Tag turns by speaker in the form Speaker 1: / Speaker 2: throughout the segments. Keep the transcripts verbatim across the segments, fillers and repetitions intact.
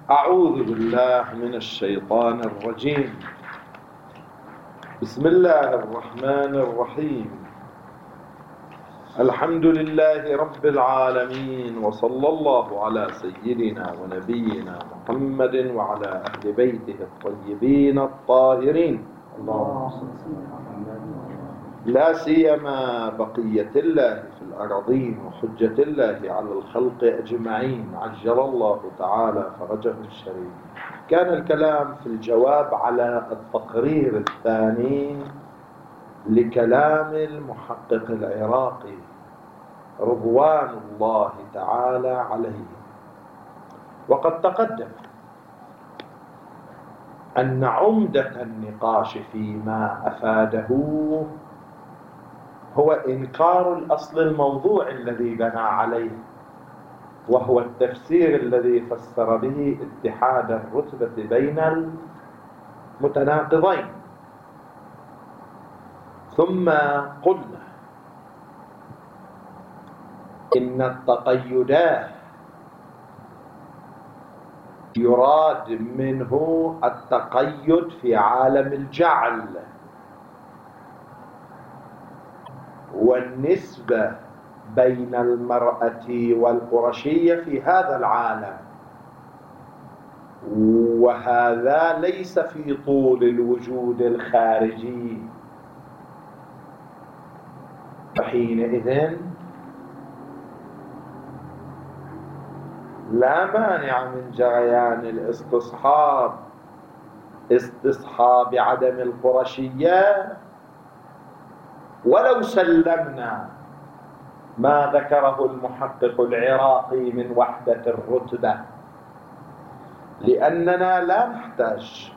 Speaker 1: أعوذ بالله من الشيطان الرجيم. بسم الله الرحمن الرحيم. الحمد لله رب العالمين، وصلى الله على سيدنا ونبينا محمد وعلى أهل بيته الطيبين الطاهرين، اللهم صل على محمد لا سيما بقية الله في الأراضين وحجة الله على الخلق أجمعين، عجل الله تعالى فرجه الشريف. كان الكلام في الجواب على التقرير الثاني لكلام المحقق العراقي رضوان الله تعالى عليه، وقد تقدم أن عمدة النقاش فيما أفاده هو إنكار الأصل الموضوع الذي بنى عليه، وهو التفسير الذي فسر به اتحاد الرتبة بين المتناقضين. ثم قلنا إن التقيدات يراد منه التقيد في عالم الجعل، والنسبة بين المرأة والقرشية في هذا العالم، وهذا ليس في طول الوجود الخارجي. فحينئذ لا مانع من جريان الاستصحاب، استصحاب عدم القرشية، ولو سلمنا ما ذكره المحقق العراقي من وحدة الرتبة، لأننا لا نحتاج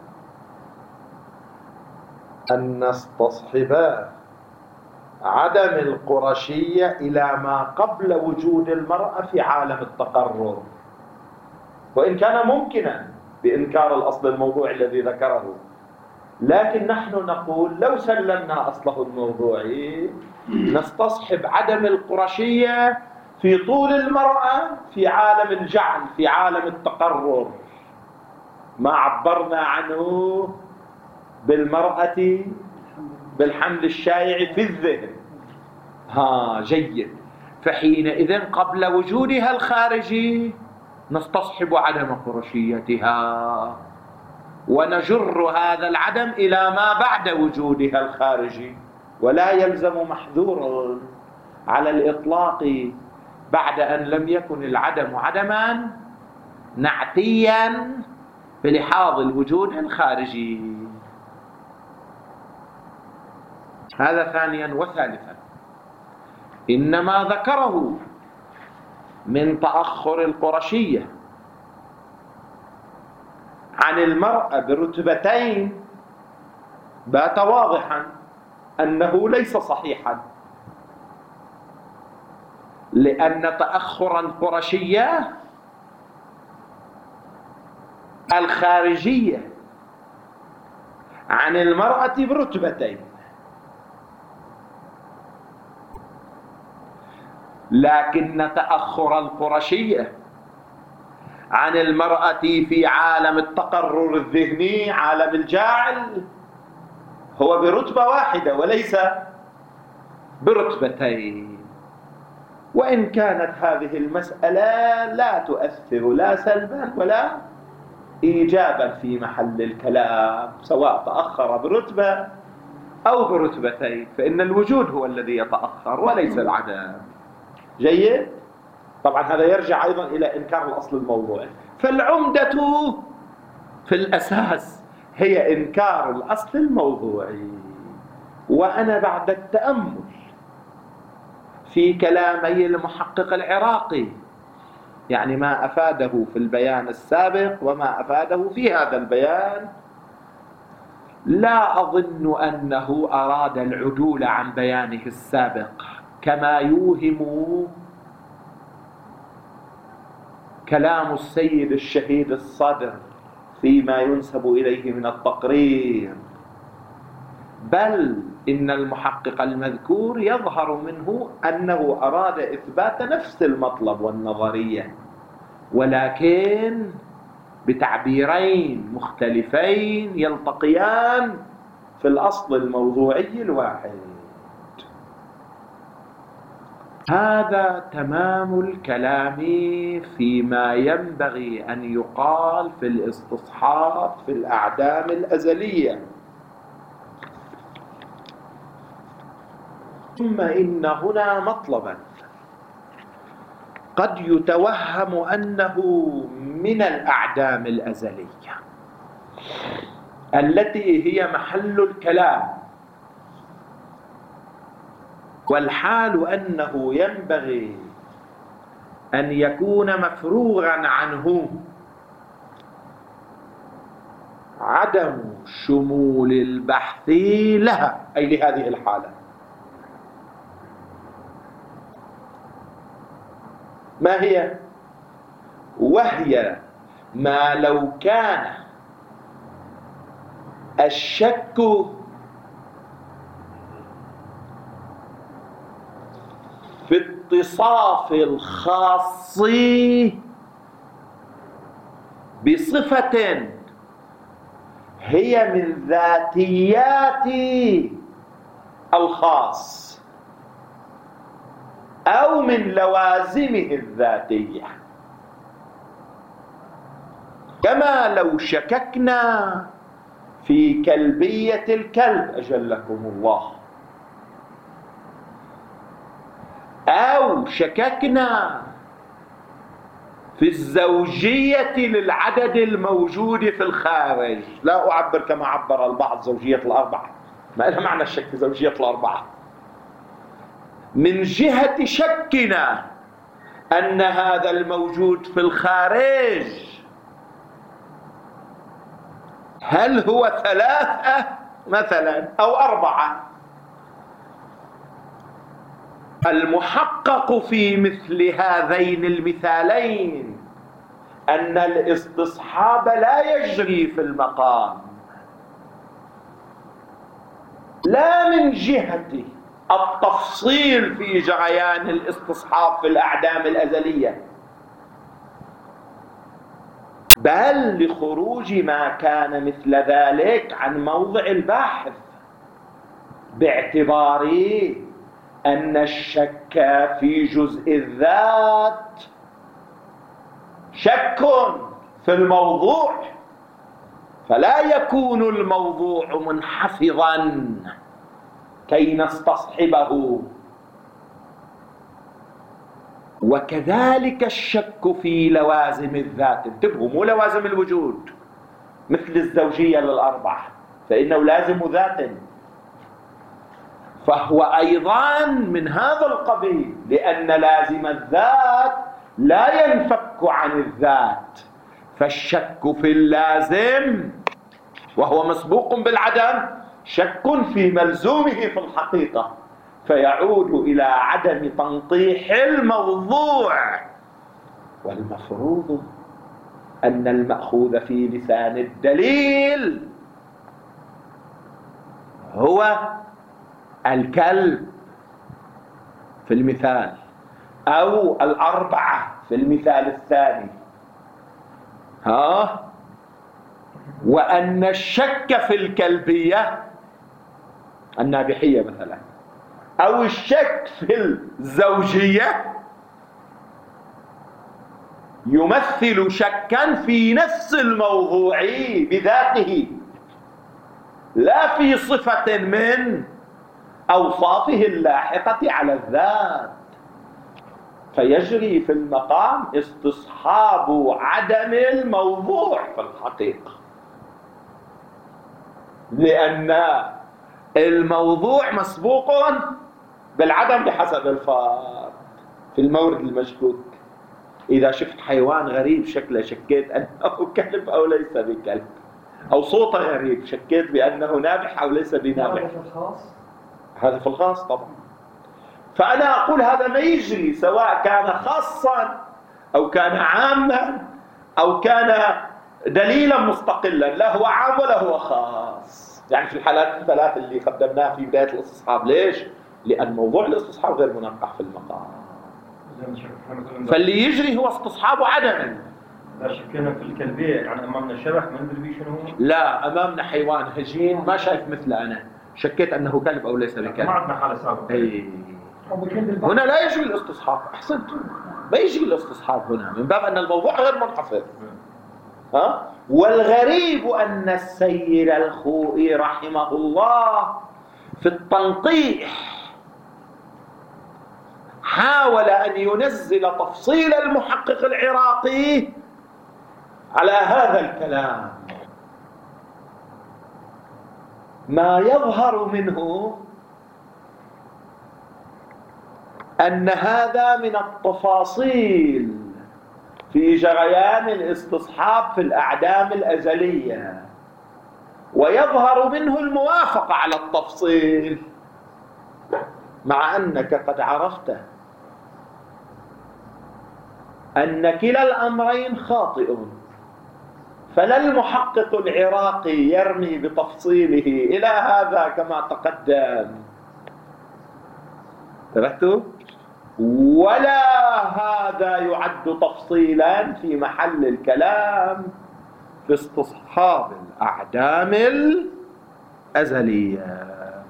Speaker 1: أن نستصحب عدم القرشية إلى ما قبل وجود المرأة في عالم التقرر، وإن كان ممكنا بإنكار الأصل الموضوع الذي ذكره، لكن نحن نقول لو سلمنا أصله الموضوعي نستصحب عدم القرشية في طول المرأة في عالم الجعل، في عالم التقرر، ما عبرنا عنه بالمرأة بالحمل الشائع في الذهن. ها جيد. فحينئذ قبل وجودها الخارجي نستصحب عدم قرشيتها، ونجر هذا العدم إلى ما بعد وجودها الخارجي، ولا يلزم محذور على الإطلاق بعد أن لم يكن العدم عدما نعتيا بلحاظ الوجود الخارجي. هذا ثانيا. وثالثا، إنما ذكره من تأخر القرشية عن المرأة برتبتين بات واضحا أنه ليس صحيحا، لأن تأخر القرشية الخارجية عن المرأة برتبتين، لكن تأخر القرشية عن المرأة في عالم التقرر الذهني، عالم الجاعل، هو برتبة واحدة وليس برتبتين. وإن كانت هذه المسألة لا تؤثر لا سلبا ولا إيجابا في محل الكلام، سواء تأخر برتبة أو برتبتين، فإن الوجود هو الذي يتأخر وليس العدم. جيد؟ طبعا هذا يرجع أيضا إلى إنكار الأصل الموضوعي. فالعمدة في الأساس هي إنكار الأصل الموضوعي. وأنا بعد التأمل في كلامي المحقق العراقي، يعني ما أفاده في البيان السابق وما أفاده في هذا البيان، لا أظن أنه أراد العدول عن بيانه السابق كما يوهم كلام السيد الشهيد الصدر فيما ينسب إليه من التقرير، بل إن المحقق المذكور يظهر منه أنه أراد إثبات نفس المطلب والنظرية، ولكن بتعبيرين مختلفين يلتقيان في الأصل الموضوعي الواحد. هذا تمام الكلام فيما ينبغي أن يقال في الاستصحاب في الأعدام الأزلية. ثم إن هنا مطلبا قد يتوهم أنه من الأعدام الأزلية التي هي محل الكلام، والحال أنه ينبغي أن يكون مفروغا عنه عدم شمول البحث لها، أي لهذه الحالة. ما هي؟ وهي ما لو كان الشك في اتصاف الخاص بصفة هي من ذاتيات الخاص أو من لوازمه الذاتية، كما لو شككنا في كلبية الكلب أجلكم الله، أو شككنا في الزوجية للعدد الموجود في الخارج. لا أعبر كما عبر البعض زوجية الأربعة، ما لها معنى الشك في زوجية الأربعة، من جهة شكنا أن هذا الموجود في الخارج هل هو ثلاثة مثلا أو أربعة. المحقق في مثل هذين المثالين أن الاستصحاب لا يجري في المقام، لا من جهة التفصيل في جريان الاستصحاب في الأعدام الأزلية، بل لخروج ما كان مثل ذلك عن موضع البحث، باعتبار أن الشك في جزء الذات شك في الموضوع، فلا يكون الموضوع منحفظا كي نستصحبه. وكذلك الشك في لوازم الذات، انتبهوا، مو لوازم الوجود مثل الزوجية للأربعة فإنه لازم ذات، فهو أيضا من هذا القبيل، لأن لازم الذات لا ينفك عن الذات، فالشك في اللازم وهو مسبوق بالعدم شك في ملزومه في الحقيقة، فيعود إلى عدم تنطيح الموضوع. والمفروض أن المأخوذ في لسان الدليل هو الكلب في المثال أو الأربعة في المثال الثاني، ها، وأن الشك في الكلبية النابحية مثلا أو الشك في الزوجية يمثل شكا في نفس الموضوع بذاته، لا في صفة من أوصافه اللاحقة على الذات، فيجري في المقام استصحاب عدم الموضوع في الحقيقة، لأن الموضوع مسبوق بالعدم بحسب الفرد. في المورد المشكوك إذا شفت حيوان غريب شكله شكيت أنه كلب أو ليس بكلب، أو صوته غريب شكيت بأنه نابح أو ليس بنابح.
Speaker 2: هذا في الخاص؟
Speaker 1: هذا في الخاص طبعا. فأنا أقول هذا ما يجري سواء كان خاصا أو كان عاما أو كان دليلا مستقلا، لا هو عام ولا هو خاص، يعني في الحالات الثلاث اللي قدمناها في بداية الاستصحاب. ليش؟ لأن موضوع الاستصحاب غير منقح في المقام، فاللي يجري هو استصحاب عدم،
Speaker 2: إذا شكينا في الكلبية يعني أمامنا شبح ما ندري بيه شنو هو؟
Speaker 1: لا، أمامنا حيوان هجين ما شايف مثله، أنا شكيت أنه كلب أو ليس بكلب.
Speaker 2: ما عندنا حالة سابقة.
Speaker 1: أي. هنا لا يجري الاستصحاب. أحسنتم، ما يجري الاستصحاب هنا من باب أن الموضوع غير منحصر. ها؟ والغريب أن السيد الخوئي رحمه الله في التنقيح حاول أن ينزل تفصيل المحقق العراقي على هذا الكلام. ما يظهر منه أن هذا من التفاصيل في جريان الاستصحاب في الأعدام الأزلية، ويظهر منه الموافقة على التفصيل، مع أنك قد عرفت أن كلا الأمرين خاطئ، فلا المحقق العراقي يرمي بتفصيله إلى هذا كما تقدم، انتبهتوا؟ ولا هذا يعد تفصيلا في محل الكلام في استصحاب الأعدام الأزلية.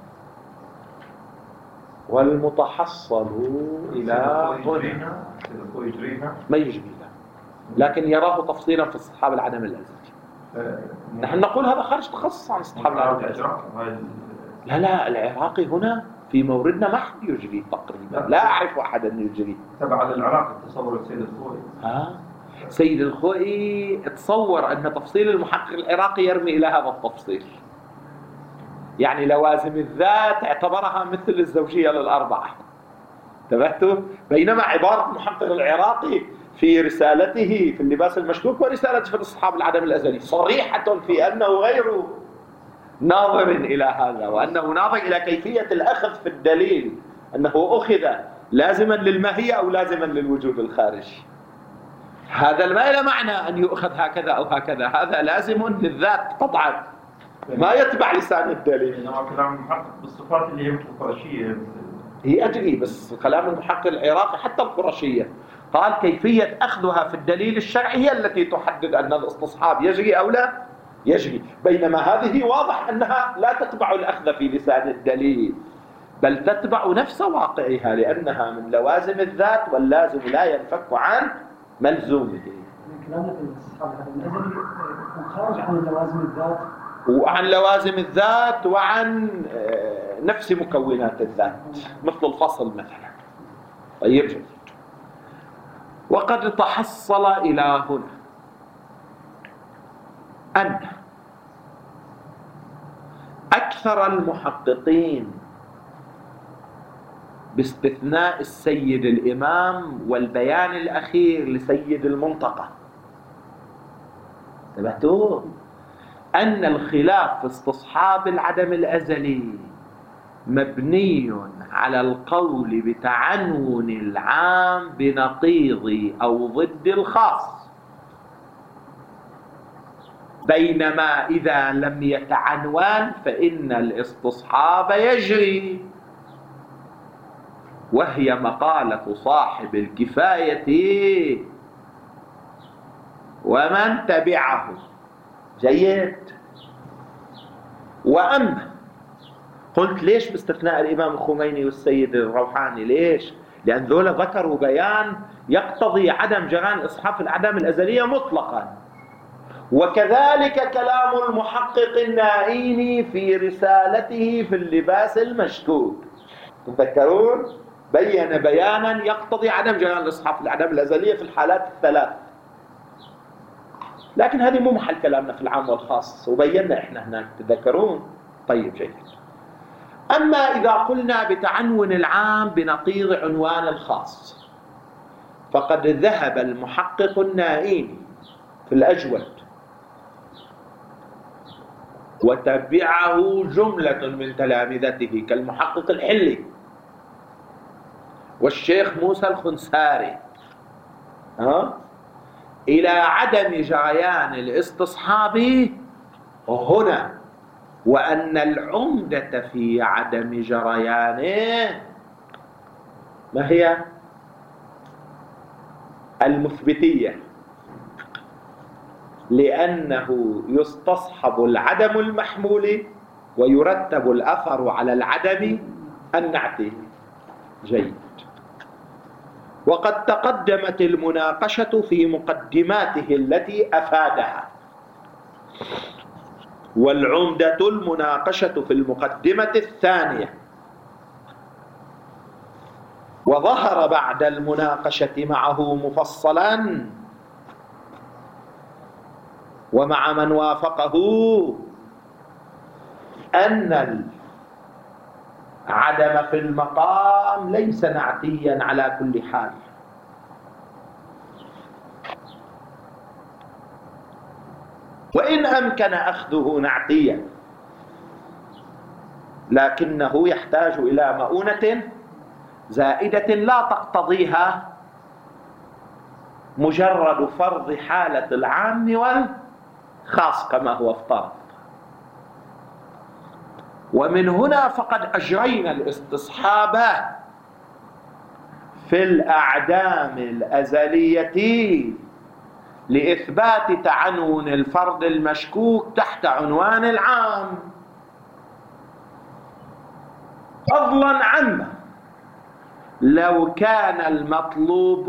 Speaker 1: والمتحصل إلى هنا ما يجريها، لكن يراه تفصيلا في استصحاب العدم الأزلي. نحن نقول هذا خارج تخصص عن استصحاب العدم الأزلي. لا لا، العراقي هنا في موردنا ما حد يجري تقريبا، لا أعرف أحدا يجري.
Speaker 2: تبع العراقي تصور السيد الخوئي.
Speaker 1: ها؟ سيد الخوئي تصور أن تفصيل المحقق العراقي يرمي إلى هذا التفصيل، يعني لوازم الذات اعتبرها مثل الزوجية للأربعة، انتبهتوا؟ بينما عبارة المحقق العراقي في رسالته في اللباس المشكوك ورسالته في استصحاب العدم الأزلي صريحة في أنه غير ناظر إلى هذا، وأنه ناظر إلى كيفية الأخذ في الدليل، أنه أخذ لازما للماهية أو لازما للوجود الخارجي. هذا ما له معنى أن يؤخذ هكذا أو هكذا، هذا لازم للذات قطعا ما يتبع لسان الدليل.
Speaker 2: إنما كلام المحقق بالصفات اللي هي مثل القرشية
Speaker 1: هي أجري، بس كلام المحقق العراقي حتى القرشية قال كيفية أخذها في الدليل الشرعي هي التي تحدد أن الاستصحاب يجري أو لا يجري، بينما هذه واضح أنها لا تتبع الأخذ في لسان الدليل، بل تتبع نفس واقعها، لأنها من لوازم الذات، واللازم لا ينفك عن ملزومه.
Speaker 3: كلامنا في الاستصحاب الأزلي يكون خارج عن لوازم الذات
Speaker 1: وعن لوازم الذات وعن نفس مكونات الذات، مثل الفصل مثلا. طيب جيد. وقد تحصل إلى هنا أن أكثر المحققين باستثناء السيد الإمام والبيان الأخير لسيد المنطقة، انتبهتوا؟ أن الخلاف في استصحاب العدم الأزلي مبني على القول بتعنون العام بنقيض أو ضد الخاص، بينما إذا لم يتعنون فإن الاستصحاب يجري، وهي مقالة صاحب الكفاية ومن تبعه. جيد. وأما قلت ليش باستثناء الإمام الخميني والسيد الروحاني؟ ليش؟ لأن ذولا ذكروا بيان يقتضي عدم جريان الاستصحاب في الأعدام الأزلية مطلقا، وكذلك كلام المحقق النائيني في رسالته في اللباس المشكوك، تذكرون؟ بين بيانا يقتضي عدم جريان الاستصحاب في الأعدام الأزلية في الحالات الثلاث، لكن هذه مو محل كلامنا في العام والخاص، وبينا احنا هناك، تذكرون؟ طيب جيد. أما إذا قلنا بتعنون العام بنقيض عنوان الخاص، فقد ذهب المحقق النائيني في الأجود وتبعه جملة من تلامذته كالمحقق الحلي والشيخ موسى الخنساري ها إلى عدم جريان الاستصحاب هنا، وأن العمدة في عدم جريانه ما هي؟ المثبتية، لأنه يستصحب العدم المحمول ويرتب الأثر على العدم النعتي. جيد. وقد تقدمت المناقشة في مقدماته التي أفادها، والعمدة المناقشة في المقدمة الثانية. وظهر بعد المناقشة معه مفصلا ومع من وافقه أن العدم في المقام ليس نعتيا على كل حال، وإن أمكن أخذه نعتيا لكنه يحتاج إلى مؤونة زائدة لا تقتضيها مجرد فرض حالة العام والخاص كما هو افترض. ومن هنا فقد أجرينا الاستصحاب في الأعدام الأزلية لإثبات تعنون الفرض المشكوك تحت عنوان العام، فضلا عنه لو كان المطلوب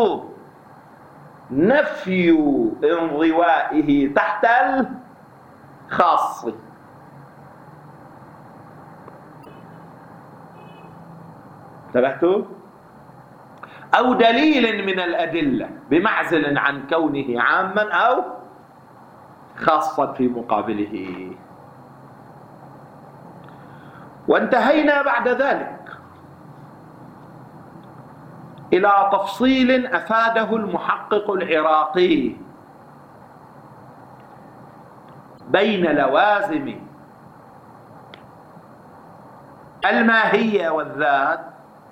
Speaker 1: نفي انضوائه تحت الخاص. انتبهتوا؟ أو دليل من الأدلة بمعزل عن كونه عاما أو خاصا في مقابله. وانتهينا بعد ذلك إلى تفصيل أفاده المحقق العراقي بين لوازم الماهية والذات.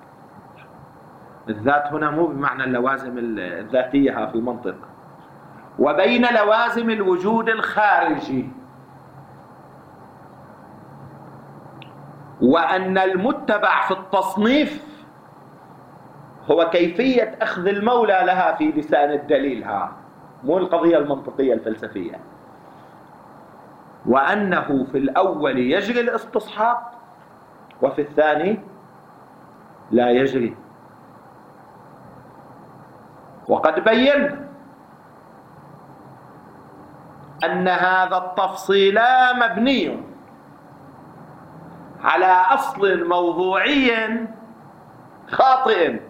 Speaker 1: الذات هنا مو بمعنى اللوازم الذاتية في المنطق، وبين لوازم الوجود الخارجي، وأن المتبع في التصنيف هو كيفية أخذ المولى لها في لسان الدليل، ها مو القضية المنطقية الفلسفية. وأنه في الأول يجري الاستصحاب وفي الثاني لا يجري. وقد بينا أن هذا التفصيل مبني على أصل موضوعي خاطئ،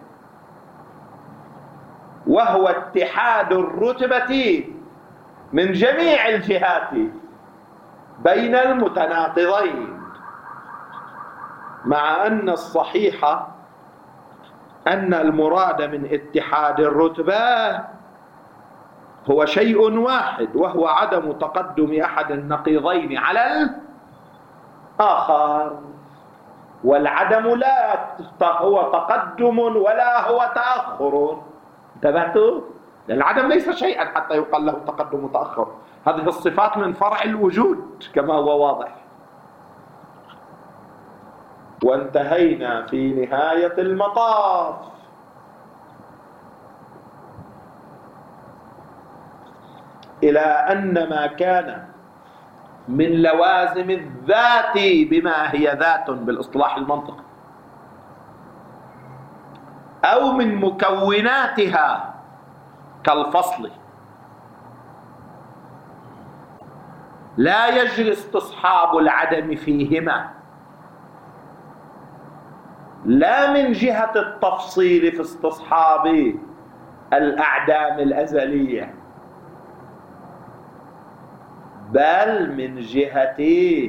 Speaker 1: وهو اتحاد الرتبة من جميع الجهات بين المتناقضين، مع أن الصحيح أن المراد من اتحاد الرتبة هو شيء واحد، وهو عدم تقدم أحد النقيضين على الآخر. والعدم لا هو تقدم ولا هو تأخر. انتبهتوا؟ العدم ليس شيئا حتى يقال له تقدم وتأخر، هذه الصفات من فرع الوجود كما هو واضح. وانتهينا في نهاية المطاف إلى أن ما كان من لوازم الذات بما هي ذات بالاصطلاح المنطقي، أو من مكوناتها كالفصل، لا يجري استصحاب العدم فيهما، لا من جهة التفصيل في استصحاب الأعدام الأزلية، بل من جهة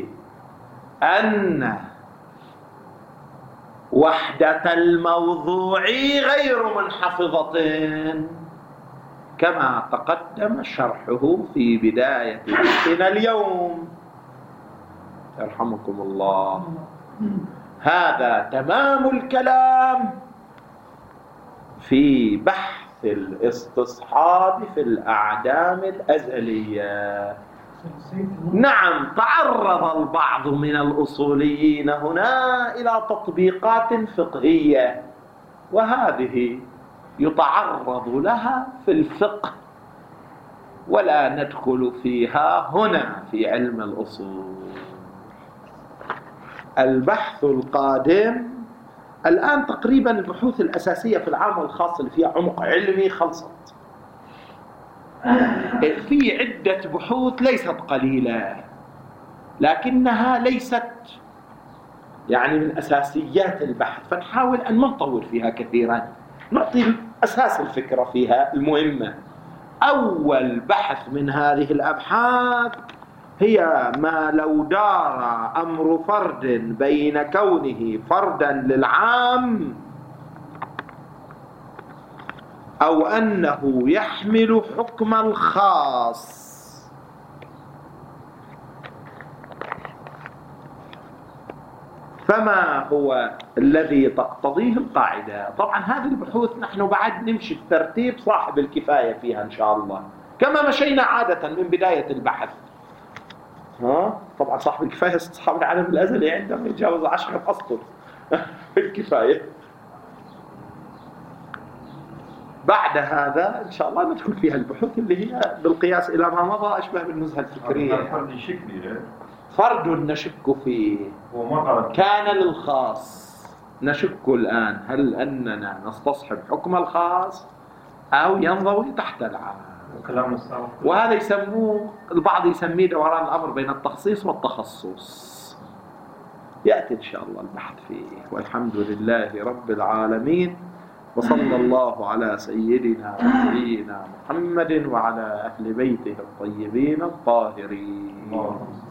Speaker 1: أن وحدة الموضوع غير منحفظة كما تقدم شرحه في بداية بحثنا اليوم. يرحمكم الله. هذا تمام الكلام في بحث الاستصحاب في الأعدام الأزلية. نعم، تعرض البعض من الأصوليين هنا إلى تطبيقات فقهية، وهذه يتعرض لها في الفقه ولا ندخل فيها هنا في علم الأصول. البحث القادم الآن تقريبا البحوث الأساسية في العام والخاص اللي فيها عمق علمي خلصت. في عدة بحوث ليست قليلة لكنها ليست يعني من أساسيات البحث، فنحاول أن ما نطول فيها كثيرا، نعطي أساس الفكرة فيها المهمة. أول بحث من هذه الأبحاث هي ما لو دار أمر فرد بين كونه فردا للعام أو أنه يحمل حكم الخاص. فما هو الذي تقتضيه القاعدة؟ طبعا هذه البحوث نحن بعد نمشي الترتيب صاحب الكفاية فيها إن شاء الله، كما مشينا عادة من بداية البحث. ها؟ طبعا صاحب الكفاية أصحاب العالم الأزلي عندما يتجاوز عشرة أسطر في الكفاية. بعد هذا إن شاء الله ندخل فيها البحوث اللي هي بالقياس إلى ما مضى أشبه بالنزهة الفكرية.
Speaker 2: فرد يشك فيه،
Speaker 1: فرد نشك فيه كان للخاص. نشك الآن هل أننا نستصحب حكم الخاص أو ينضوي تحت العام. وهذا يسموه البعض يسميه دوران الأمر بين التخصيص والتخصص. يأتي إن شاء الله البحث فيه. والحمد لله رب العالمين، وصلى الله على سيدنا ونبينا محمد وعلى أهل بيته الطيبين الطاهرين.